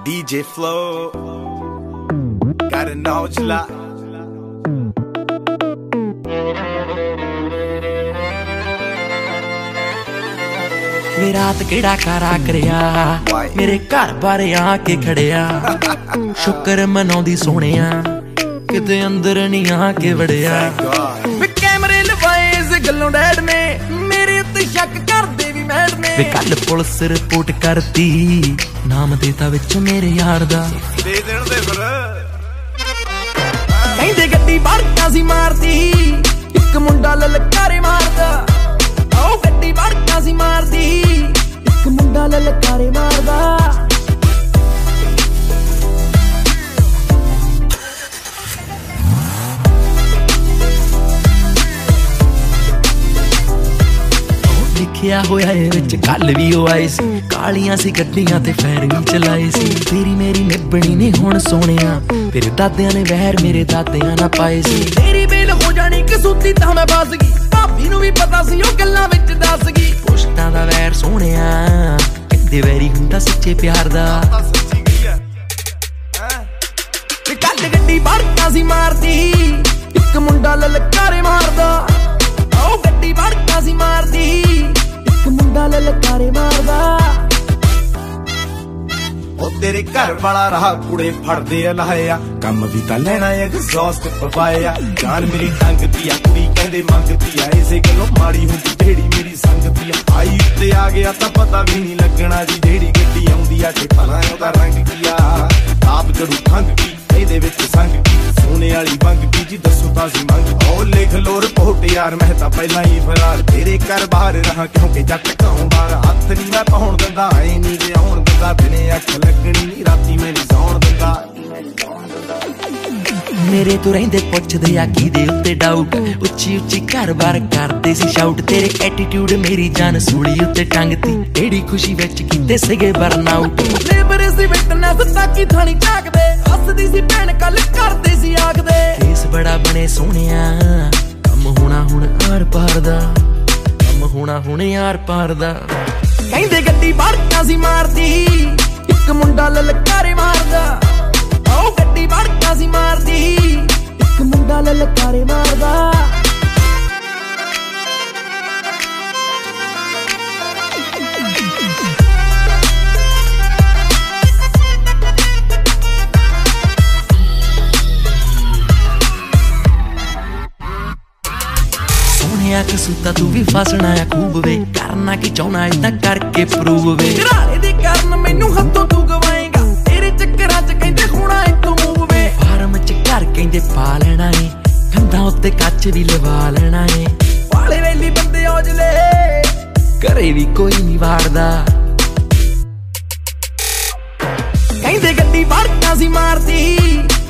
DJ Flow, gotta know you lot. वे रात केड़ा कारा करिया मेरे घर बारे आके खड़िया शुक्र मनाउंदी सोहणिया किते अंदर नहीं आके वड़िया वे कैमरे लवाए इस गल्लों डैड ने मेरे उत्ते शक करदे वी मैड ने वे कल पुलिस रिपोर्ट करती नाम देता विच मेरे यार दा दे देण दे फिर कहंदे गड्डी भड़का सी मारदी इक मुंडा ललकारे मारदा ओ गड्डी भड़का सी मारदी इक मुंडा ललकारे मारदा लिखिया होया ए विच कल भी ओ आई सी कालियां सी गड्डियां ते फैर भी चलाई सी तेरी मेरी निभणी नहीं हुण सोहणिया तेरे दादियां ने वहर मेरे दादियां ना पाए सी तेरी बेल हो जानी कसूती तां मैं फस गई भाभी नूं भी पता सी ओ गल्लां विच दस गई पुश्तां दा वैर सोहणिया किते वैरी हुंदा सच्चे प्यार दा सच्ची गई है ते कल गड्डी भड़का सी मारदी इक मुंडा ललकारे मारदा ओ गड्डी भड़का सी मारदी इक मुंडा ललकारे मारदा ओ तेरे घर वाला रहा कुड़े फड़दे लाया कम भी तां लेना एग्जॉस्ट पवाया जान मेरी टंगदी आ कुड़ी कहंदे मंगदी आ इसे गल्लों माड़ी हुंदी ढेड़ी मेरी संगती आ आई उत्ते आ गया तां पता भी नहीं लगना जी ढेड़ी गड्डी आउंदी आ ते भला ओदा रंग की आ आप जड़ू खंग की ਇਹਦੇ ਵਿੱਚ ਸੰਗ ਕੀ ਸੋਨੇ ਵਾਲੀ ਵੰਗ ਕੀ ਜੀ ਦੱਸੋ ਤਾਂ ਸੀ ਮੰਗ ਉਹ ਲਿਖ ਲੋ ਰਿਪੋਰਟ ਯਾਰ ਮੈਂ ਤਾਂ ਪਹਿਲਾਂ ਹੀ ਫਰਾਰ ਤੇਰੇ ਘਰ ਬਾਹਰ ਰਹਾ ਕਿਉਂਕਿ ਜੱਟ ਘਰੋਂ ਬਾਹਰ ਹੱਥ ਨਹੀਂ ਮੈਂ ਪਾਉਣ ਦਿੰਦਾ ਐ ਨਹੀਂ ਜੇ ਆਉਣ ਦਿੰਦਾ ਦਿਨੇ ਅੱਖ ਲੱਗਣੀ ਨਹੀਂ ਰਾਤੀ ਮੈਂ ਨਹੀਂ ਸੌਣ ਦਿੰਦਾ ਮੇਰੇ ਤੋਂ ਰਹਿੰਦੇ ਪੁੱਛਦੇ ਆ ਕਿਹਦੇ ਉੱਤੇ ਡਾਊਟ ਉੱਚੀ ਉੱਚੀ ਘਰ-ਬਾਰ ਕਰਦੇ ਸੀ ਸ਼ਾਊਟ ਤੇਰੇ ਐਟੀਟਿਊਡ ਮੇਰੀ ਜਾਨ ਸੂਲੀ ਉੱਤੇ ਟੰਗਤੀ ਏੜੀ ਖੁਸ਼ੀ ਵਿੱਚ ਕੀਤੇ ਸੀਗੇ ਬਰਨਆਊਟ ਲੇਬਰ ਸੀ ਵਿਟਨੈਸ ਤਾਕੀ ਥਾਣੀ ਝਾਕਦੇ ਹੱਸਦੀ ਸੀ ਭੈਣ ਕੱਲ ਕਰਦੇ ਸੀ ਆਖਦੇ ਕੇਸ ਬੜਾ ਬਣੇ ਸੋਹਣਿਆ ਕੰਮ ਹੋਣਾ ਹੁਣ ਆਰ ਪਾਰ ਦਾ ਕੰਮ ਹੋਣਾ ਹੁਣ ਆਰ ਪਾਰ ਦਾ ਕਹਿੰਦੇ ਗੱਡੀ ਭੜਕਾ ਸੀ ਮਾਰਦੀ ਇੱਕ ਮੁੰਡਾ ਲਲਕਾਰੇ ਮਾਰਦਾ ओ गड्डी भड़का सी मारदी इक मुंडा ललकारे मारदा सोहणिया कसूता तू भी फसना है खूब वे करना की चाहना इतना करके प्रूव वे घराले दे कारण मैनू हत्थों तू गवाएगा तेरे चक्करां च कहंदे होना एक मूव वे फार्म च घर कहंदे पा लेना है कंधां उत्ते कच भी लवा लेना है वाले वेली बंदे औजले घरे भी कोई नहीं वाड़दा कहंदे गड्डी भड़का सी मारदी